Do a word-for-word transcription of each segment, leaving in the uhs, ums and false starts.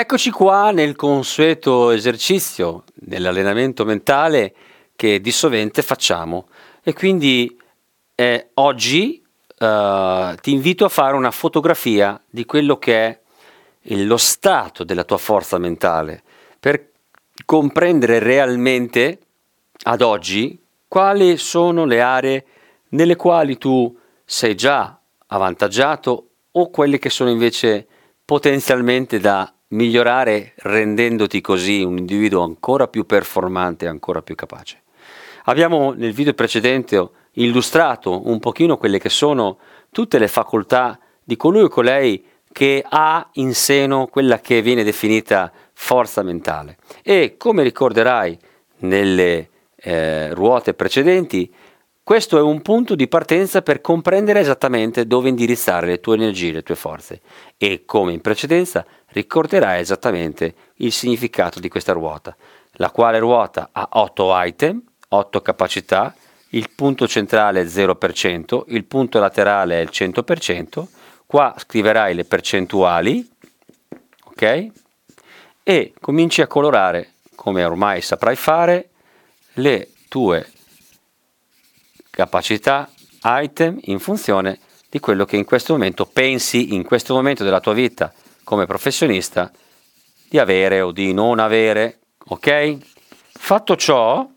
Eccoci qua nel consueto esercizio dell'allenamento mentale che di sovente facciamo e quindi eh, oggi eh, ti invito a fare una fotografia di quello che è il- lo stato della tua forza mentale per comprendere realmente ad oggi quali sono le aree nelle quali tu sei già avvantaggiato o quelle che sono invece potenzialmente da migliorare rendendoti così un individuo ancora più performante e ancora più capace. Abbiamo nel video precedente illustrato un pochino quelle che sono tutte le facoltà di colui o colei che ha in seno quella che viene definita forza mentale e come ricorderai nelle eh, ruote precedenti, questo è un punto di partenza per comprendere esattamente dove indirizzare le tue energie, le tue forze e come in precedenza ricorderai esattamente il significato di questa ruota, la quale ruota ha otto item, otto capacità, il punto centrale è zero per cento, il punto laterale è il cento per cento, qua scriverai le percentuali, ok? E cominci a colorare, come ormai saprai fare, le tue capacità, item in funzione di quello che in questo momento pensi, in questo momento della tua vita come professionista, di avere o di non avere, ok? Fatto ciò,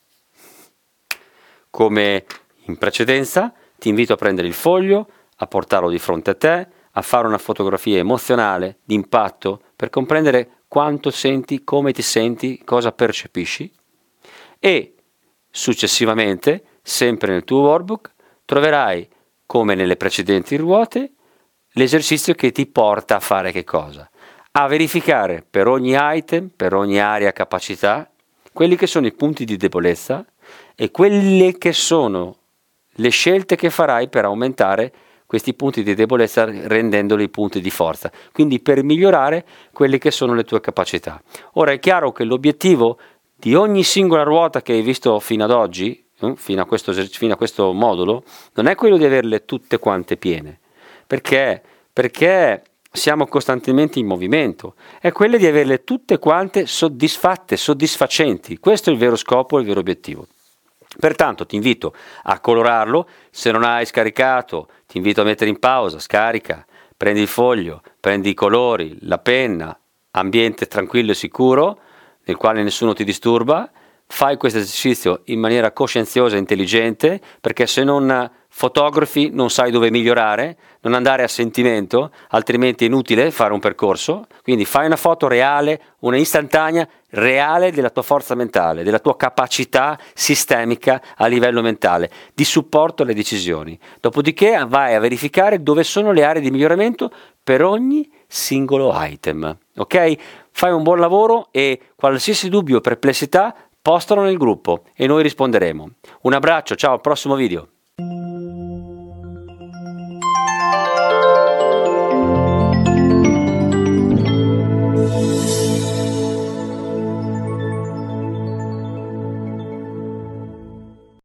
come in precedenza, ti invito a prendere il foglio, a portarlo di fronte a te, a fare una fotografia emozionale, di impatto, per comprendere quanto senti, come ti senti, cosa percepisci e successivamente, sempre nel tuo workbook, troverai, come nelle precedenti ruote, l'esercizio che ti porta a fare che cosa? A verificare per ogni item, per ogni area capacità, quelli che sono i punti di debolezza e quelle che sono le scelte che farai per aumentare questi punti di debolezza rendendoli punti di forza, quindi per migliorare quelle che sono le tue capacità. Ora è chiaro che l'obiettivo di ogni singola ruota che hai visto fino ad oggi, eh, fino a questo, fino a questo modulo, non è quello di averle tutte quante piene. Perché? Perché siamo costantemente in movimento, è quello di averle tutte quante soddisfatte, soddisfacenti. Questo è il vero scopo, il vero obiettivo. Pertanto ti invito a colorarlo, se non hai scaricato ti invito a mettere in pausa, scarica, prendi il foglio, prendi i colori, la penna, ambiente tranquillo e sicuro, nel quale nessuno ti disturba, fai questo esercizio in maniera coscienziosa e intelligente, perché se non fotografi non sai dove migliorare, non andare a sentimento, altrimenti è inutile fare un percorso, quindi fai una foto reale, una istantanea reale della tua forza mentale, della tua capacità sistemica a livello mentale, di supporto alle decisioni. Dopodiché vai a verificare dove sono le aree di miglioramento per ogni singolo item, ok? Fai un buon lavoro e qualsiasi dubbio o perplessità postalo nel gruppo e noi risponderemo. Un abbraccio, ciao, al prossimo video.